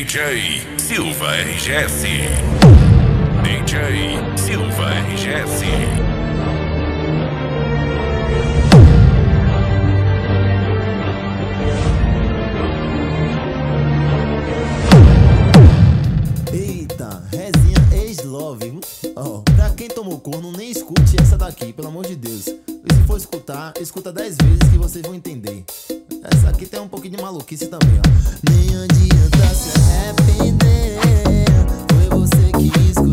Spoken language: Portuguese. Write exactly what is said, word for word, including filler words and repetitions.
D J Silva R G S. D J Silva R G S. Eita, resenha ex-love. Oh, pra quem tomou corno, nem escute essa daqui, pelo amor de Deus. E se for escutar, escuta dez vezes que vocês vão entender. Essa aqui tem um pouquinho de maluquice também, ó. Nem adianta se arrepender, foi você que escolheu.